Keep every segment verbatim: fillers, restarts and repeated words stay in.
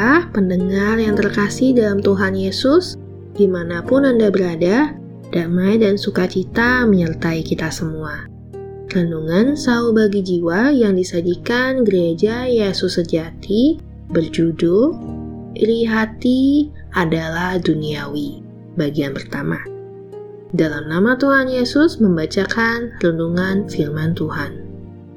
Saudara, pendengar yang terkasih dalam Tuhan Yesus, dimanapun Anda berada, damai dan sukacita menyertai kita semua. Renungan Sau Bagi Jiwa yang disajikan Gereja Yesus Sejati berjudul Iri Hati Adalah Duniawi, bagian pertama. Dalam nama Tuhan Yesus membacakan renungan firman Tuhan.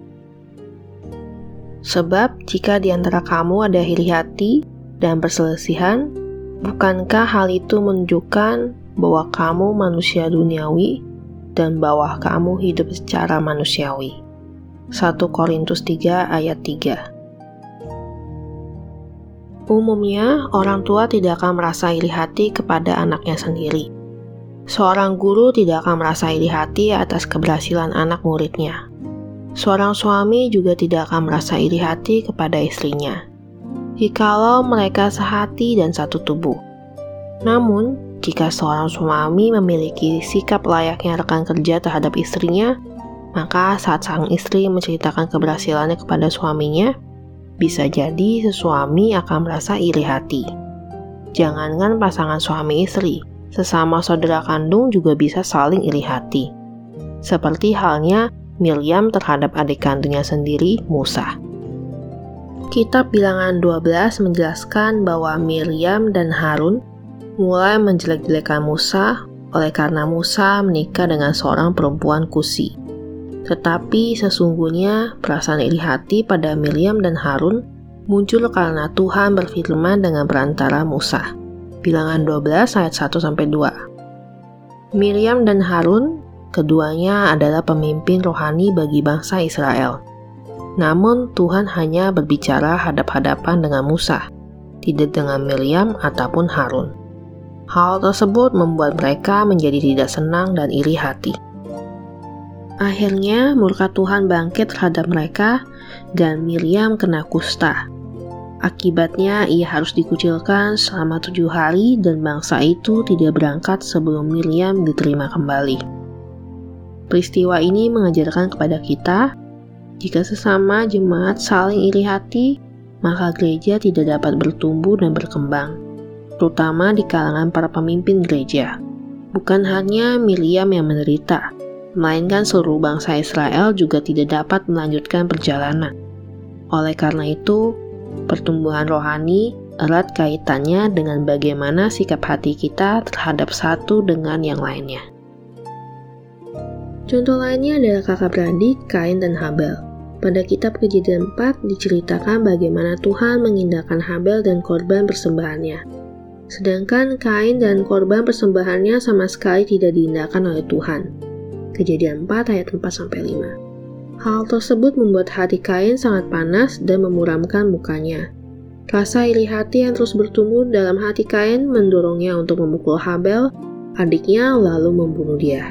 Sebab jika di antara kamu ada iri hati dan perselisihan, bukankah hal itu menunjukkan bahwa kamu manusia duniawi dan bahwa kamu hidup secara manusiawi? satu Korintus tiga ayat tiga. Umumnya, orang tua tidak akan merasa iri hati kepada anaknya sendiri. Seorang guru tidak akan merasa iri hati atas keberhasilan anak muridnya. Seorang suami juga tidak akan merasa iri hati kepada istrinya, jikalau mereka sehati dan satu tubuh. Namun, jika seorang suami memiliki sikap layaknya rekan kerja terhadap istrinya, maka saat sang istri menceritakan keberhasilannya kepada suaminya, bisa jadi sesuami akan merasa iri hati. Jangankan pasangan suami istri, sesama saudara kandung juga bisa saling iri hati. Seperti halnya Miriam terhadap adik kandungnya sendiri, Musa. Kitab Bilangan dua belas menjelaskan bahwa Miriam dan Harun mulai menjelek-jelekan Musa oleh karena Musa menikah dengan seorang perempuan Kusi. Tetapi sesungguhnya perasaan iri hati pada Miriam dan Harun muncul karena Tuhan berfirman dengan perantara Musa. Bilangan dua belas ayat satu sampai dua. Miriam dan Harun keduanya adalah pemimpin rohani bagi bangsa Israel. Namun Tuhan hanya berbicara hadap-hadapan dengan Musa, tidak dengan Miriam ataupun Harun. Hal tersebut membuat mereka menjadi tidak senang dan iri hati. Akhirnya murka Tuhan bangkit terhadap mereka dan Miriam kena kusta. Akibatnya ia harus dikucilkan selama tujuh hari dan bangsa itu tidak berangkat sebelum Miriam diterima kembali. Peristiwa ini mengajarkan kepada kita, jika sesama jemaat saling iri hati, maka gereja tidak dapat bertumbuh dan berkembang, terutama di kalangan para pemimpin gereja. Bukan hanya Miriam yang menderita, melainkan seluruh bangsa Israel juga tidak dapat melanjutkan perjalanan. Oleh karena itu, pertumbuhan rohani erat kaitannya dengan bagaimana sikap hati kita terhadap satu dengan yang lainnya. Contoh lainnya adalah kakak beradik Kain dan Habel. Pada kitab Kejadian empat diceritakan bagaimana Tuhan mengindahkan Habel dan korban persembahannya. Sedangkan Kain dan korban persembahannya sama sekali tidak diindahkan oleh Tuhan. Kejadian empat ayat empat sampai lima. Hal tersebut membuat hati Kain sangat panas dan memuramkan mukanya. Rasa iri hati yang terus bertumbuh dalam hati Kain mendorongnya untuk memukul Habel, adiknya, lalu membunuh dia.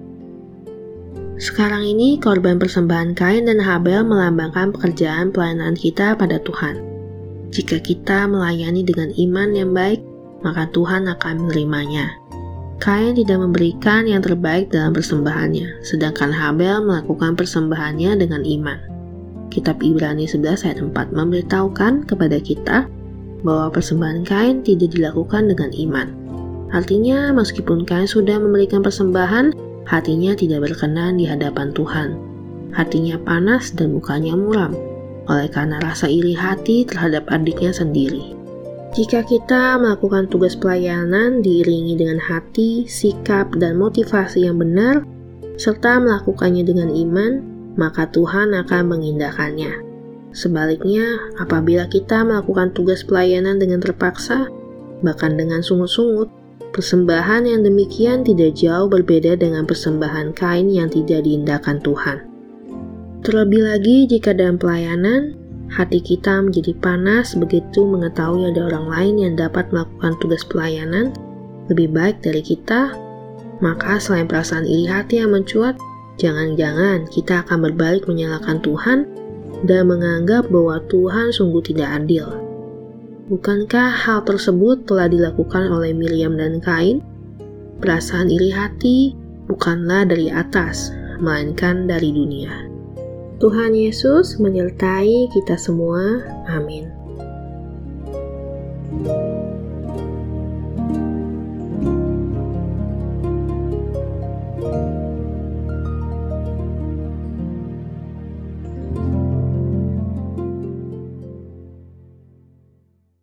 Sekarang ini korban persembahan Kain dan Habel melambangkan pekerjaan pelayanan kita pada Tuhan. Jika kita melayani dengan iman yang baik, maka Tuhan akan menerimanya. Kain tidak memberikan yang terbaik dalam persembahannya, sedangkan Habel melakukan persembahannya dengan iman. Kitab Ibrani sebelas ayat empat memberitahukan kepada kita bahwa persembahan Kain tidak dilakukan dengan iman. Artinya, meskipun Kain sudah memberikan persembahan, hatinya tidak berkenan di hadapan Tuhan. Hatinya panas dan mukanya muram, oleh karena rasa iri hati terhadap adiknya sendiri. Jika kita melakukan tugas pelayanan diiringi dengan hati, sikap, dan motivasi yang benar, serta melakukannya dengan iman, maka Tuhan akan mengindahkannya. Sebaliknya, apabila kita melakukan tugas pelayanan dengan terpaksa, bahkan dengan sungut-sungut, persembahan yang demikian tidak jauh berbeda dengan persembahan Kain yang tidak diindahkan Tuhan. Terlebih lagi jika dalam pelayanan, hati kita menjadi panas begitu mengetahui ada orang lain yang dapat melakukan tugas pelayanan lebih baik dari kita, maka selain perasaan iri hati yang mencuat, jangan-jangan kita akan berbalik menyalahkan Tuhan dan menganggap bahwa Tuhan sungguh tidak adil. Bukankah hal tersebut telah dilakukan oleh Miriam dan Kain? Perasaan iri hati bukanlah dari atas, melainkan dari dunia. Tuhan Yesus menyertai kita semua. Amin.